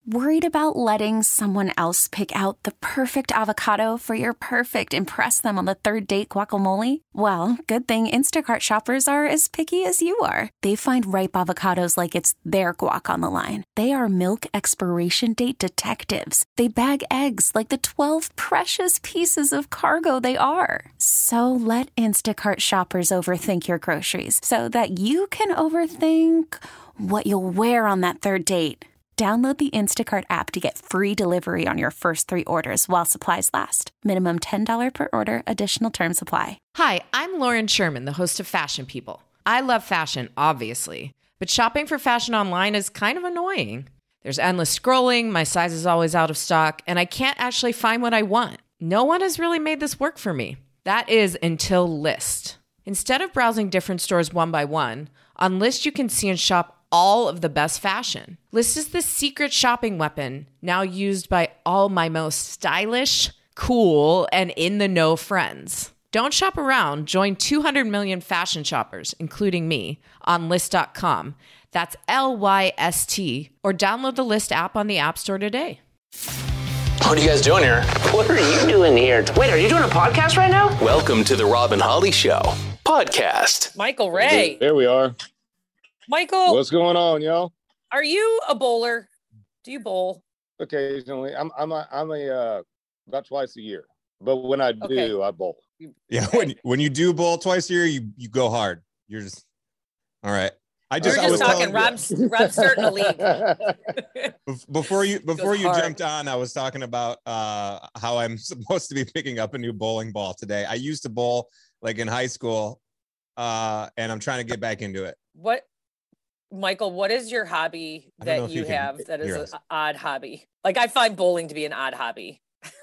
Worried about letting someone else pick out the perfect avocado for your perfect impress them on the third date guacamole? Well, good thing Instacart shoppers are as picky as you are. They find ripe avocados like it's their guac on the line. They are milk expiration date detectives. They bag eggs like the 12 precious pieces of cargo they are. So let Instacart shoppers overthink your groceries so that you can overthink what you'll wear on that third date. Download the Instacart app to get free delivery on your first 3 orders while supplies last. Minimum $10 per order. Additional terms apply. Hi, I'm Lauren Sherman, the host of Fashion People. I love fashion, obviously, but shopping for fashion online is kind of annoying. There's endless scrolling, my size is always out of stock, and I can't actually find what I want. No one has really made this work for me. That is until Lyst. Instead of browsing different stores one by one, on Lyst you can see and shop all of the best fashion. Lyst is the secret shopping weapon now used by all my most stylish, cool, and in-the-know friends. Don't shop around. Join 200 million fashion shoppers, including me, on Lyst.com. That's Lyst, or download the Lyst app on the App Store today. What are you guys doing here? What are you doing here? Wait, are you doing a podcast right now? Welcome to the Rob and Holly Show podcast. Michael Ray. There we are. Michael, What's going on, y'all? are you a bowler? Do you bowl? Occasionally, I'm about twice a year, but when I do, Okay. I bowl. Yeah, when you do bowl twice a year, you go hard. You're just all right. We're just talking. Rob's starting a league. Before you hard. jumped on, I was talking about how I'm supposed to be picking up a new bowling ball today. I used to bowl like in high school, and I'm trying to get back into it. What, Michael? What is your hobby I don't know that if you you can have that is hear an us. odd hobby? Like I find bowling to be an odd hobby.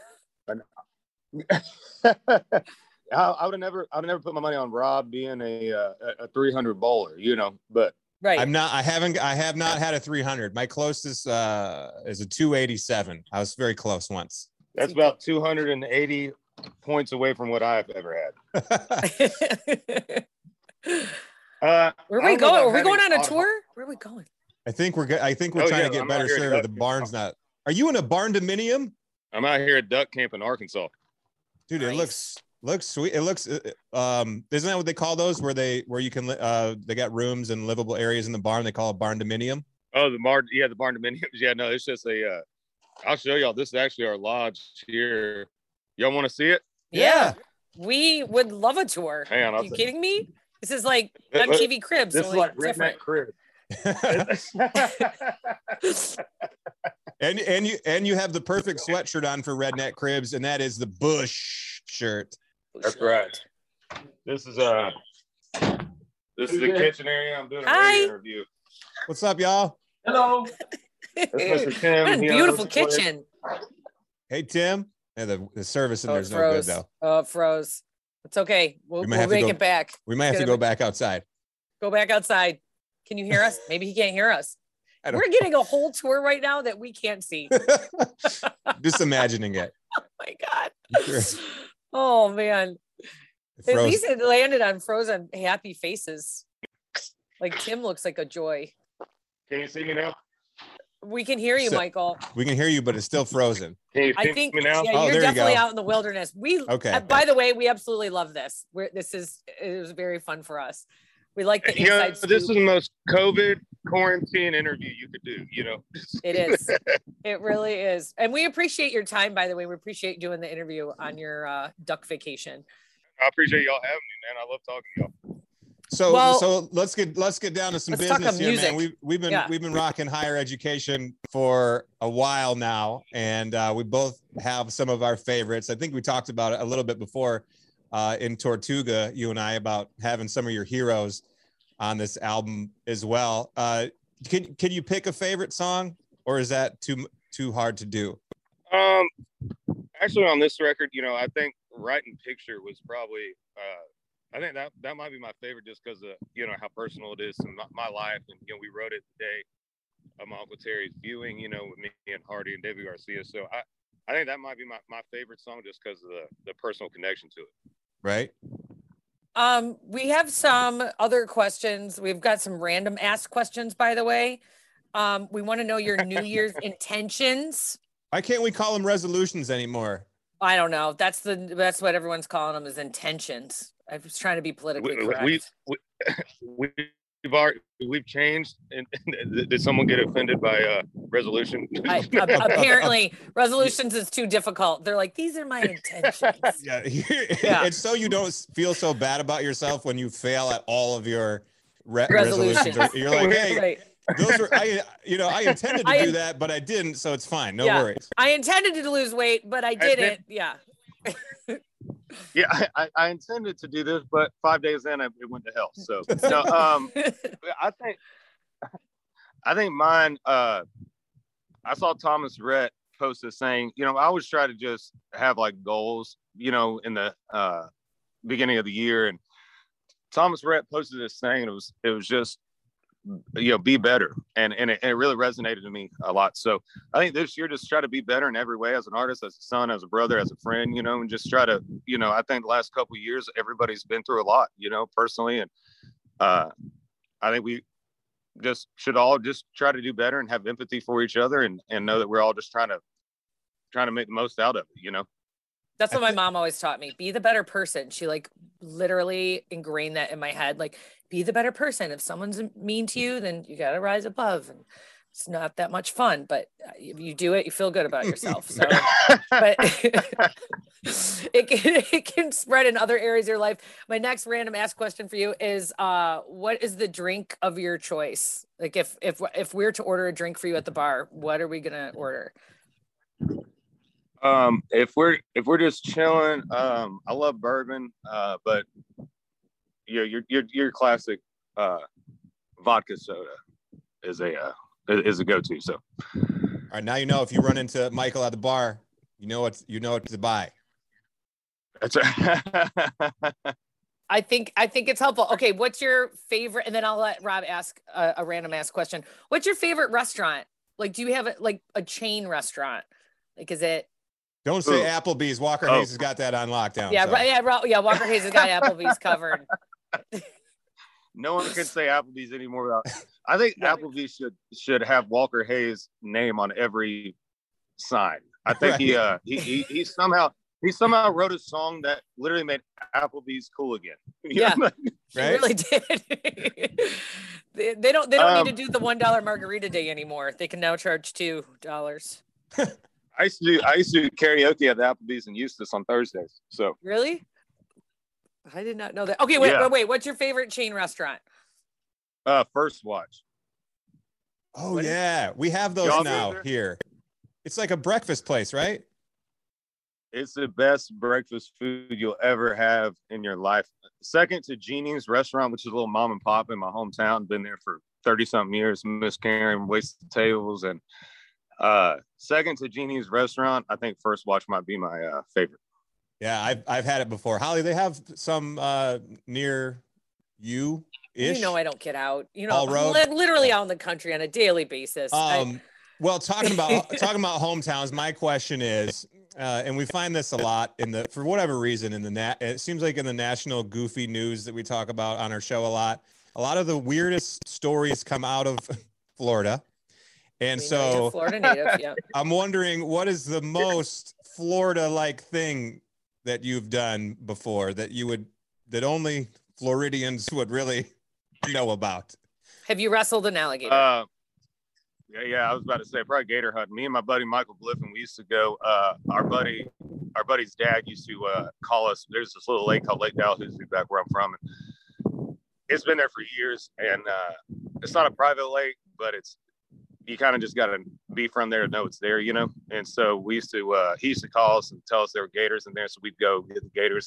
I would have never put my money on Rob being a 300 bowler, but Right. I have not had a 300. My closest is a 287. I was very close once. that's about 280 points away from what I've ever had. Where are we going? Are we going on a tour? tour? Where are we going? I think we're Oh, trying yeah, to get I'm better out here at service. The Duck barn's Camp. not. Are you in a barn dominium? I'm out here at Duck Camp in Arkansas. Dude, Nice. it looks sweet. It looks isn't that what they call those where you can they got rooms and livable areas in the barn, they call it barn dominium? Oh, the barn dominiums. Yeah, no, it's just I'll show y'all. This is actually our lodge here. Y'all want to see it? Yeah. We would love a tour. Hang on, Are I'll you say- kidding me? This is like It- MTV Cribs. This is only like different. Redneck Crib. and you have the perfect sweatshirt on for Redneck Cribs, and that is the Bush shirt. That's right. This is the kitchen area. I'm doing a Hi. radio interview. What's up, y'all? Hello. That's Mr. Tim. What a He beautiful owns the place. kitchen. Hey, Tim. Yeah, the service in Oh, there's it no good froze. though. Oh, it froze. It's okay. We'll might have to make go- it back. We might have to Gonna go be- back outside. Go back outside. Can you hear us? Maybe he can't hear us. I don't- We're getting a whole tour right now that we can't see. Just imagining it. Oh my God. Sure. Oh man. It At froze. least it landed on frozen happy faces. Like Tim looks like a joy. Can you see me now? We can hear you, So- Michael. We can hear you, but it's still frozen. Can you I see think me now? yeah, Oh, you're there you definitely go. out in the wilderness. Okay. By the way, we absolutely love this. It was very fun for us. We like the inside scoop. This is the most COVID quarantine interview you could do. It is. It really is. And we appreciate your time, by the way. We appreciate doing the interview on your duck vacation. I appreciate y'all having me, man. I love talking to y'all. So let's get down to some let's talk business about here, man. music. We've been rocking higher education for a while now, and we both have some of our favorites. I think we talked about it a little bit before in Tortuga, you and I, about having some of your heroes on this album as well. Can you pick a favorite song, or is that too hard to do? Actually, on this record, I think Writing Picture was probably I think that might be my favorite, just because of how personal it is in my life, and we wrote it the day of my Uncle Terry's viewing, with me and Hardy and David Garcia. So I think that might be my favorite song, just because of the personal connection to it. Right. We have some other questions. We've got some random ask questions, by the way. We want to know your New Year's intentions. Why can't we call them resolutions anymore? I don't know. That's what everyone's calling them, is intentions. I was trying to be politically correct. We've changed. And did someone get offended by resolution? Apparently, resolutions is too difficult. They're like, these are my intentions. Yeah. It's so you don't feel so bad about yourself when you fail at all of your resolutions. You're like, hey, right. Those were I intended to do that, but I didn't, so it's fine. No worries. I intended to lose weight, but I didn't. Yeah. Yeah, I intended to do this, but 5 days in, it went to hell. So, I think mine. I saw Thomas Rhett post this saying, I always try to just have like goals, in the beginning of the year, and Thomas Rhett posted this thing, and it was just, be better, and it really resonated to me a lot. So I think this year, just try to be better in every way, as an artist, as a son, as a brother, as a friend, and just try to, I think the last couple of years everybody's been through a lot, personally, and I think we just should all just try to do better and have empathy for each other, and know that we're all just trying to make the most out of it. That's what my mom always taught me. Be the better person. She like literally ingrained that in my head. Like, be the better person. If someone's mean to you, then you got to rise above. And it's not that much fun, but if you do it, you feel good about yourself. So, but it can spread in other areas of your life. My next random ask question for you is, what is the drink of your choice? Like if we're to order a drink for you at the bar, what are we going to order? If we're just chilling, I love bourbon, but your classic vodka soda is a go-to. So, all right, now if you run into Michael at the bar, you know what to buy. That's right. I think it's helpful. Okay, what's your favorite? And then I'll let Rob ask a random ask question. What's your favorite restaurant? Like, do you have a chain restaurant? Like, is it? Don't say Applebee's. Walker Hayes has got that on lockdown. Yeah, so. right. Yeah, Walker Hayes has got Applebee's covered. No one can say Applebee's anymore. I think Applebee's should have Walker Hayes' name on every sign. I think right. he somehow wrote a song that literally made Applebee's cool again. Yeah, right? He really did. They don't need to do the $1 margarita day anymore. They can now charge $2. I used to do karaoke at the Applebee's in Eustis on Thursdays. So really, I did not know that. Okay, wait. What's your favorite chain restaurant? First Watch. Oh yeah, we have those now here. It's like a breakfast place, right? It's the best breakfast food you'll ever have in your life. Second to Jeannie's Restaurant, which is a little mom and pop in my hometown. Been there for 30-something years. Miss Karen, wasted tables, and second to Jeannie's Restaurant. I think First Watch might be my favorite. Yeah, I've had it before. Holly, they have some near you. I don't get out. I'm literally out in the country on a daily basis. Well, talking about hometowns, my question is, and we find this a lot for whatever reason it seems like in the national goofy news that we talk about on our show a lot of the weirdest stories come out of Florida. And so Florida native, yeah. I'm wondering, what is the most Florida-like thing that you've done before that only Floridians would really know about? Have you wrestled an alligator? Yeah, I was about to say probably gator hunting. Me and my buddy Michael Bliffen, we used to go. Our buddy's dad used to call us. There's this little lake called Lake Dalhousie back where I'm from, and it's been there for years. And it's not a private lake, but you kind of just got to be from there to know it's there, And so we used to. He used to call us and tell us there were gators in there, so we'd go get the gators.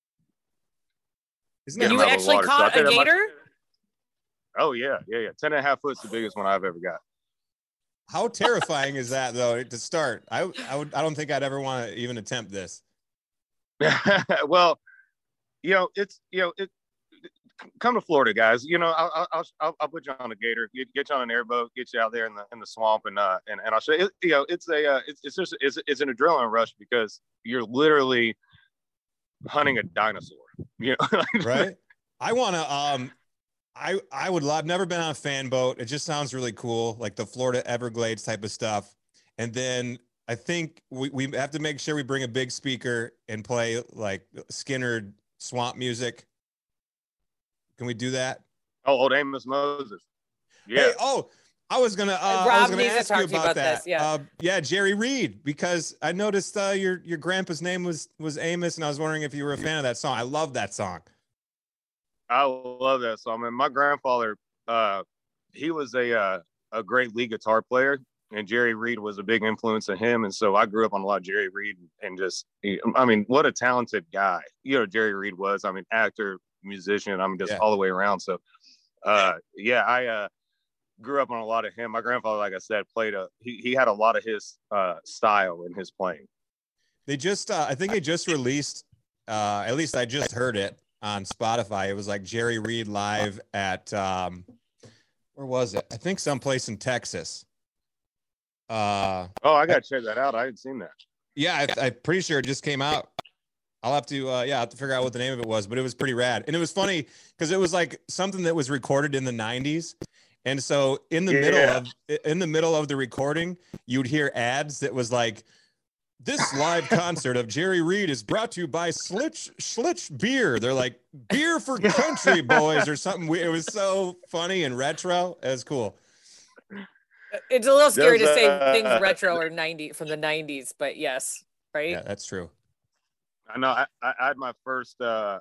And you actually caught a gator? Oh yeah. 10.5 foot's the biggest one I've ever got. How terrifying is that, though, to start? I don't think I'd ever want to even attempt this. Well, come to Florida, guys. I'll put you on a gator, get you on an airboat, get you out there in the swamp, and I'll show you. It's an adrenaline rush because you're literally hunting a dinosaur. Right. I want to I would love. I've never been on a fan boat. It just sounds really cool, like the Florida Everglades type of stuff. And then I think we have to make sure we bring a big speaker and play like Skinner swamp music. Can we do that? Oh, old Amos Moses. Yeah. Hey, I was gonna Rob needs to ask talk you to you about about that. this, yeah. Jerry Reed, because I noticed your grandpa's name was Amos, and I was wondering if you were a fan of that song. I love that song. I love that song. And my grandfather, he was a great lead guitar player, and Jerry Reed was a big influence on him. And so I grew up on a lot of Jerry Reed, and just, I mean, what a talented guy, Jerry Reed was. I mean, actor, musician, I mean, just all the way around. So, I grew up on a lot of him. My grandfather, like I said, he had a lot of his style in his playing. They just, I think they just released, at least I just heard it on Spotify. It was like Jerry Reed live at, where was it? I think someplace in Texas. I got to check that out. I hadn't seen that. Yeah, I'm pretty sure it just came out. I'll have to, I'll have to figure out what the name of it was, but it was pretty rad. And it was funny because it was like something that was recorded in the 90s. And so in the middle of the recording, you'd hear ads that was like, this live concert of Jerry Reed is brought to you by Schlitz beer. They're like, beer for country boys or something. It was so funny and retro. It was cool. It's a little scary to say things retro or from the 90s, but yes, right? Yeah, that's true. I know. I had my first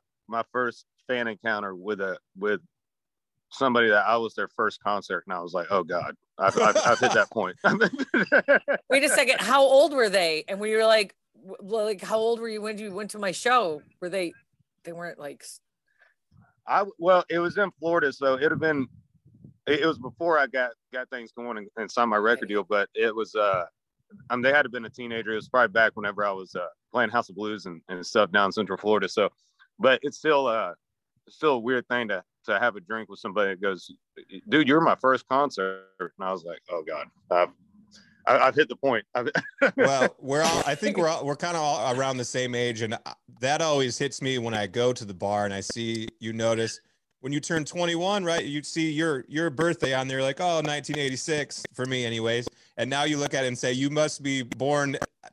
fan encounter with somebody that I was their first concert, and I was like, oh God, I've hit that point. Wait a second. How old were they? And we were like, how old were you when you went to my show? Were they weren't like, well, it was in Florida, so it was before I got things going and signed my record deal, but it was, they had to have been a teenager. It was probably back whenever I was playing House of Blues and stuff down in Central Florida. So, but it's still a weird thing to have a drink with somebody that goes, dude, you're my first concert. And I was like, oh God, I've hit the point. Well, I think we're kind of all around the same age. And that always hits me when I go to the bar and I see, notice when you turn 21, right? You see your birthday on there, like, oh, 1986 for me anyways. And now you look at it and say, you must be born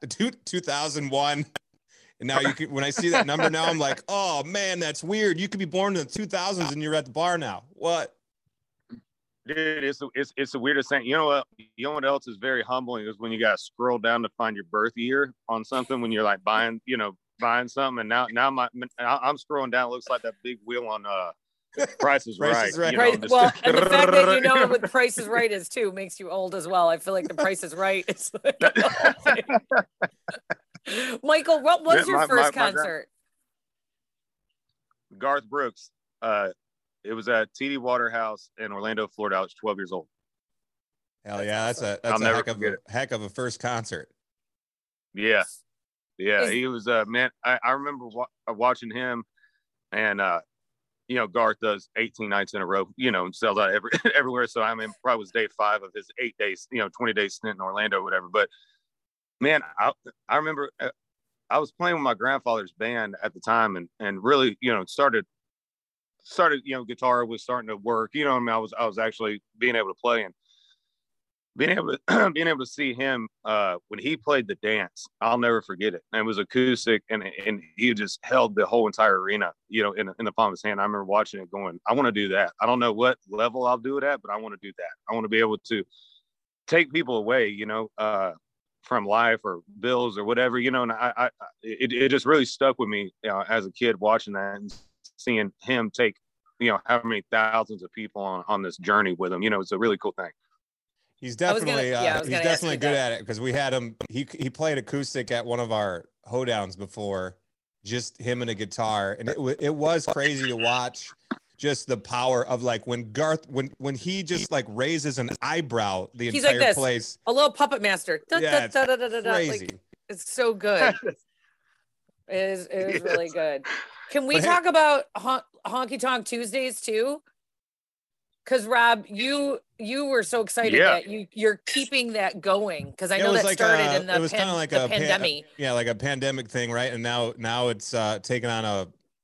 2001. And now when I see that number now, I'm like, oh man, that's weird. You could be born in the 2000s and you're at the bar now. What? Dude, it's the weirdest thing. You know what else is very humbling is when you got to scroll down to find your birth year on something when you're like buying something. And now I'm scrolling down. It looks like that big wheel on Price is Right. Well, and the fact that you know what Price is Right is too makes you old as well. I feel like the Price is Right is like Michael, what was your first concert? Garth Brooks. It was at TD Waterhouse in Orlando, Florida. I was 12 years old. Hell yeah, that's a heck of a first concert. Yeah. He was man. I remember watching him, and Garth does 18 nights in a row, and sells out everywhere. So I mean, probably was day 5 of his 8 days, 20-day stint in Orlando or whatever. But man, I remember I was playing with my grandfather's band at the time, and really, started, guitar was starting to work. I mean, I was actually being able to play, and being able to see him when he played the dance. I'll never forget it. And it was acoustic, and he just held the whole entire arena, in the palm of his hand. I remember watching it, going, I want to do that. I don't know what level I'll do it at, but I want to do that. I want to be able to take people away, from life or bills or whatever, and it just really stuck with me, as a kid watching that and seeing him take, how many thousands of people on this journey with him. It's a really cool thing. He's definitely good at it, because we had him. He played acoustic at one of our hoedowns before, just him and a guitar, and it was crazy to watch. Just the power of like when Garth, when he just like raises an eyebrow, he's entire like place. A little puppet master. Yeah, crazy. Like, it's so good. It is really good. Can we talk about Honky Tonk Tuesdays too? Because Rob, you were so excited that you're keeping that going, because I know that started in the pandemic. Like a pandemic thing, right? And now it's taken on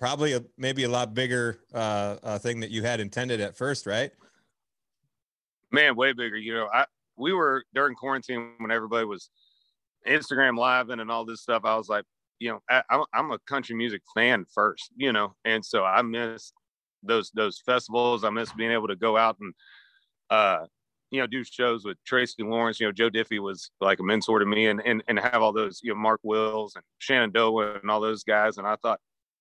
probably maybe a lot bigger thing that you had intended at first, right? Man, way bigger. We were during quarantine when everybody was Instagram live and all this stuff. I was like, I'm a country music fan first, and so I miss those festivals. I miss being able to go out and do shows with Tracy Lawrence. Joe Diffie was like a mentor to me, and have all those, Mark Wills and Shenandoah and all those guys. And I thought,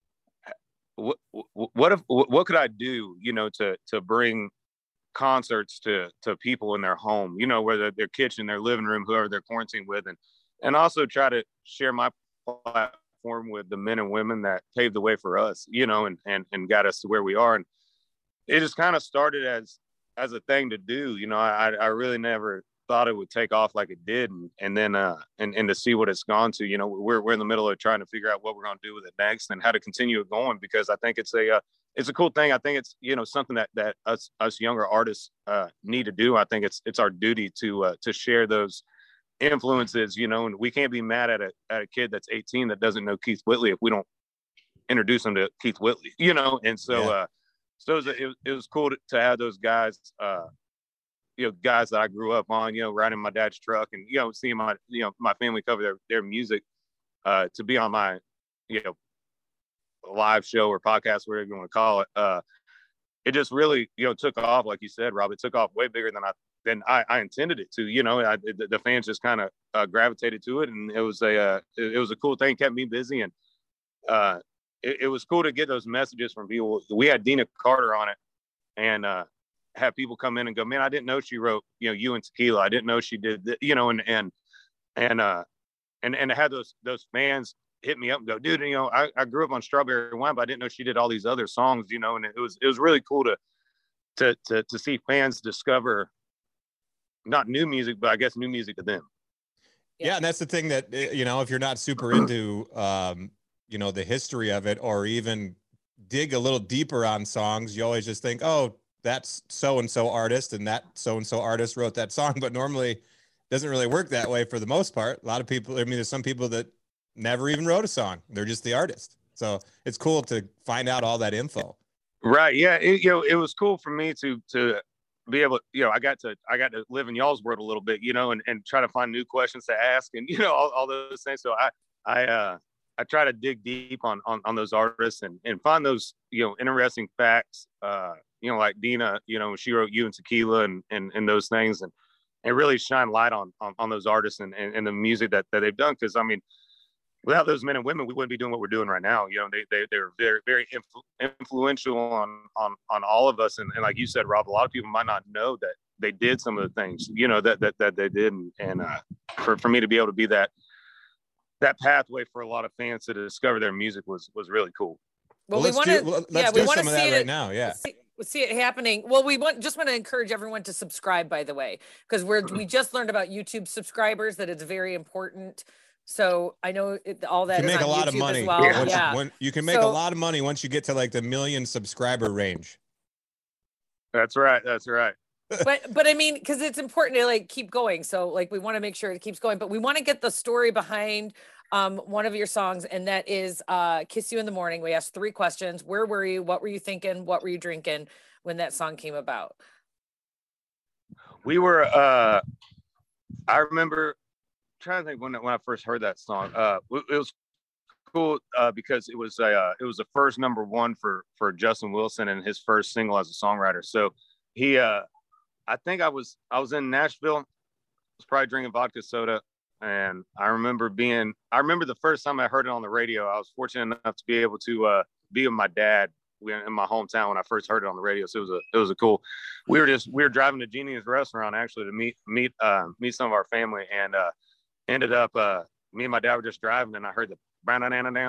what could I do, to bring concerts to people in their home, whether their kitchen, their living room, whoever they're quarantined with, and also try to share my platform with the men and women that paved the way for us, and got us to where we are. And it just kind of started as a thing to do. I really never thought it would take off like it did, and then and to see what it's gone to. We're in the middle of trying to figure out what we're going to do with it next and how to continue it going, because I think it's a cool thing. I think it's something that us younger artists need to do. I think it's our duty to share those influences, and we can't be mad at a kid that's 18 that doesn't know Keith Whitley if we don't introduce them to Keith Whitley, and so Yeah. So it was cool to have those guys, guys that I grew up on, riding my dad's truck and, seeing my family cover their music, to be on my, live show or podcast, whatever you want to call it. It just really, took off. Like you said, Rob, it took off way bigger than I intended it to. The fans just kind of gravitated to it, and it was a cool thing, kept me busy. And it was cool to get those messages from people. We had Dina Carter on it, and have people come in and go, man, I didn't know she wrote, You and Tequila. I didn't know she did that, and to have those fans hit me up and go, dude, I grew up on Strawberry Wine, but I didn't know she did all these other songs, and it was really cool to see fans discover not new music, but I guess new music to them. Yeah. And that's the thing that, if you're not super into, the history of it, or even dig a little deeper on songs, you always just think, oh, that's so-and-so artist, and that so-and-so artist wrote that song. But normally it doesn't really work that way for the most part. A lot of people, there's some people that never even wrote a song. They're just the artist. So it's cool to find out all that info. Right. Yeah. It was cool for me to be able, I got to live in y'all's world a little bit, and try to find new questions to ask, and, all those things. So I try to dig deep on those artists and find those, interesting facts, like Dina, she wrote You and Tequila and those things, and really shine light on those artists and the music that they've done. Cause I mean, without those men and women, we wouldn't be doing what we're doing right now. They were very, very influential on all of us. And like you said, Rob, a lot of people might not know that they did some of the things, that they did. And for me to be able to be that pathway for a lot of fans to discover their music was really cool. Well, let's do some of that right now. Yeah. We'll see it happening. Well, we just want to encourage everyone to subscribe, by the way, because we just learned about YouTube subscribers, that it's very important. So I know all that you can is make on a lot YouTube of money. as well. Yeah. You can make a lot of money once you get to like the 1 million subscriber range. That's right. But I mean, because it's important to like keep going. So like we want to make sure it keeps going, but we want to get the story behind one of your songs, and that is Kiss You in the Morning. We asked 3 questions. Where were you? What were you thinking? What were you drinking when that song came about? We were I remember trying to think when I first heard that song. It was cool because it was the first #1 for Justin Wilson and his first single as a songwriter. So he I think I was in Nashville. I was probably drinking vodka soda, and I remember the first time I heard it on the radio. I was fortunate enough to be able to be with my dad in my hometown when I first heard it on the radio. So it was a cool. We were driving to Jeannie's restaurant actually to meet some of our family, and ended up me and my dad were just driving, and I heard the on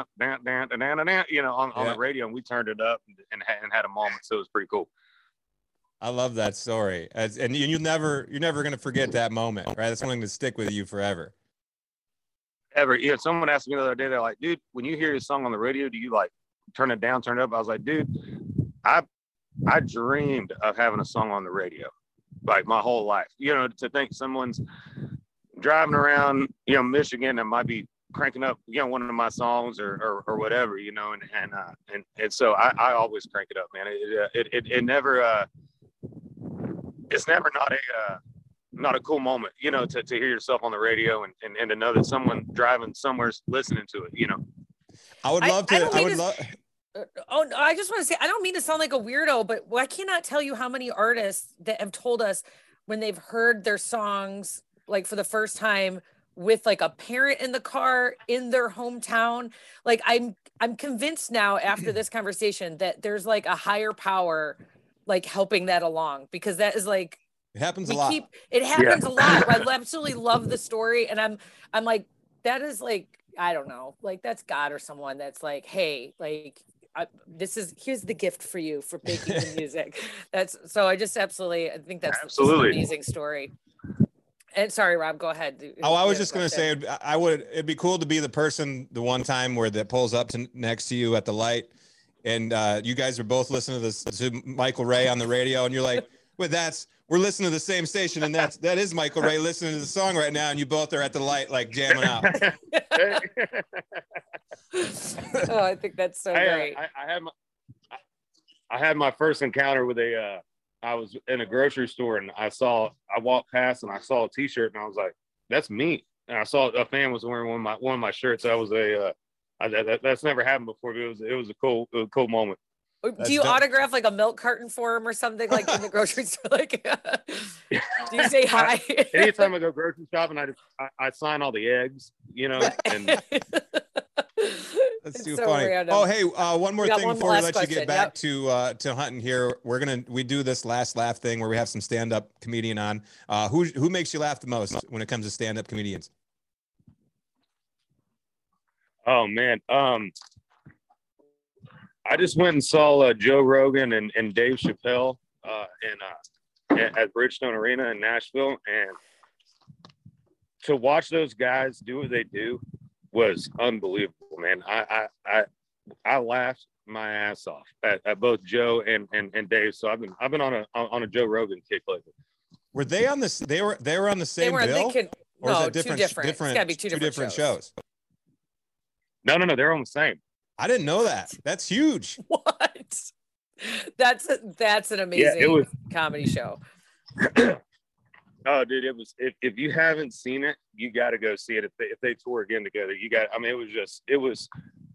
the radio, and we turned it up and had a moment. So it was pretty cool. I love that story. And you're never going to forget that moment, right? That's something to stick with you forever. Ever. Yeah. Someone asked me the other day, they're like, dude, when you hear your song on the radio, do you like turn it down, turn it up? I was like, dude, I dreamed of having a song on the radio like my whole life, to think someone's driving around, Michigan, and might be cranking up, one of my songs or whatever, and so I always crank it up, man. It never, it's never not a cool moment, to hear yourself on the radio and to know that someone driving somewhere's listening to it, I would love to. Oh, I just want to say, I don't mean to sound like a weirdo, but I cannot tell you how many artists that have told us when they've heard their songs, like for the first time with like a parent in the car in their hometown. Like I'm convinced now after this conversation that there's like a higher power, like helping that along, because that is like, it happens a lot. It happens a lot. I absolutely love the story. And I'm like, that is like, I don't know, like that's God or someone that's like, hey, like, here's the gift for you for making the music. I think that's an amazing story. And sorry, Rob, go ahead. Oh, I was just going to say, it'd be cool to be the person the one time where that pulls up next to you at the light. And you guys are both listening to Michael Ray on the radio. And you're like, we're listening to the same station. And that is Michael Ray listening to the song right now. And you both are at the light, like jamming out. Oh, I think that's so great. I had my first encounter with I was in a grocery store and I walked past and I saw a t-shirt and I was like, that's me. And I saw a fan was wearing one of my shirts. That was that's never happened before. But it was a cool moment. Do you autograph like a milk carton for him or something, like in the grocery store? Like, do you say hi? Anytime I go grocery shopping, I sign all the eggs, and that's too funny. Random. Oh, hey, one more thing before we let you get back to hunting here. We do this last laugh thing where we have some stand-up comedian on. Who makes you laugh the most when it comes to stand-up comedians? Oh man, I just went and saw Joe Rogan and Dave Chappelle at Bridgestone Arena in Nashville, and to watch those guys do what they do was unbelievable, man. I laughed my ass off at both Joe and Dave. So I've been on a Joe Rogan kick lately. Were they on this? They were on the same bill? Or no, is it different? It's gotta be two different shows. No, they're on the same. I didn't know that. That's huge. What? That's an amazing comedy show. Oh, dude, it was. If you haven't seen it, you got to go see it. If they tour again together, you got. I mean, it was,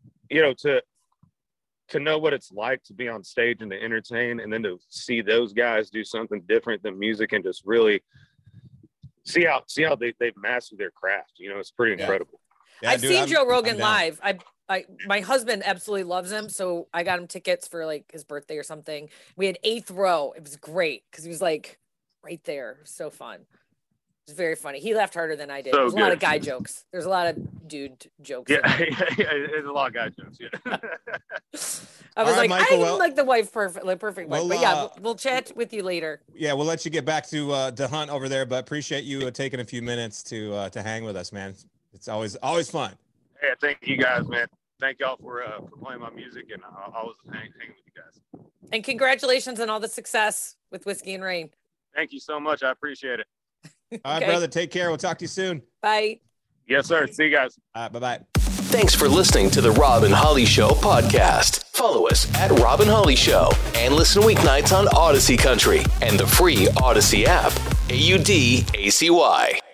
to know what it's like to be on stage and to entertain, and then to see those guys do something different than music and just really see how they've mastered their craft. It's pretty incredible. Yeah, I've seen Joe Rogan live. My husband absolutely loves him, so I got him tickets for like his birthday or something. We had 8th row. It was great because he was like right there. It was so fun. It was very funny. He laughed harder than I did. There's a lot of guy jokes. There's a lot of dude jokes. Yeah, there's a lot of guy jokes. Yeah. I was like, Michael, I didn't like the wife perfect wife. But yeah, we'll chat with you later. Yeah, we'll let you get back to hunt over there, but appreciate you taking a few minutes to hang with us, man. It's always fun. Yeah, thank you guys, man. Thank y'all for playing my music, and I'll always hang with you guys. And congratulations on all the success with Whiskey and Rain. Thank you so much. I appreciate it. All right, brother. Take care. We'll talk to you soon. Bye. Yes, sir. See you guys. Bye-bye. Thanks for listening to the Rob and Holly Show podcast. Follow us at Rob and Holly Show and listen weeknights on Odyssey Country and the free Odyssey app. AUDACY.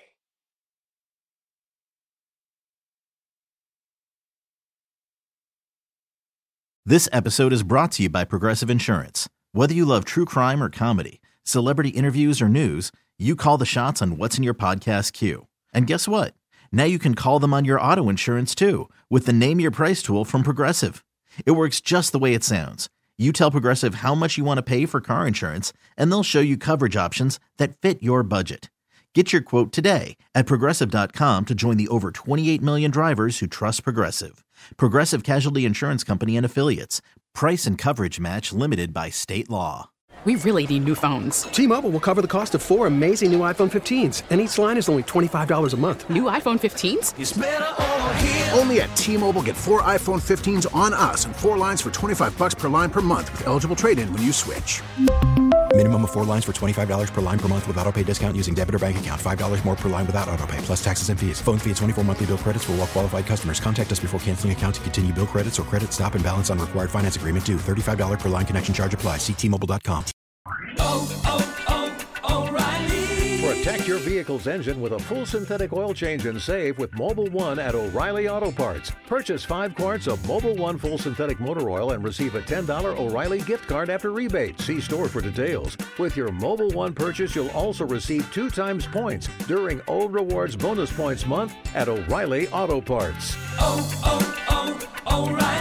This episode is brought to you by Progressive Insurance. Whether you love true crime or comedy, celebrity interviews or news, you call the shots on what's in your podcast queue. And guess what? Now you can call them on your auto insurance too with the Name Your Price tool from Progressive. It works just the way it sounds. You tell Progressive how much you want to pay for car insurance, and they'll show you coverage options that fit your budget. Get your quote today at Progressive.com to join the over 28 million drivers who trust Progressive. Progressive Casualty Insurance Company and Affiliates. Price and coverage match limited by state law. We really need new phones. T-Mobile will cover the cost of 4 amazing new iPhone 15s, and each line is only $25 a month. New iPhone 15s? It's better over here. Only at T-Mobile, get 4 iPhone 15s on us and 4 lines for $25 per line per month with eligible trade-in when you switch. Minimum of 4 lines for $25 per line per month with autopay discount using debit or bank account. $5 more per line without autopay, plus taxes and fees. Phone fee at 24 monthly bill credits for well qualified customers. Contact us before canceling account to continue bill credits or credit stop and balance on required finance agreement due. $35 per line connection charge applies. See T-Mobile.com. O'Reilly. Protect your vehicle's engine with a full synthetic oil change and save with Mobil 1 at O'Reilly Auto Parts. Purchase 5 quarts of Mobil 1 full synthetic motor oil and receive a $10 O'Reilly gift card after rebate. See store for details. With your Mobil 1 purchase, you'll also receive 2 times points during O Rewards Bonus Points Month at O'Reilly Auto Parts. O'Reilly.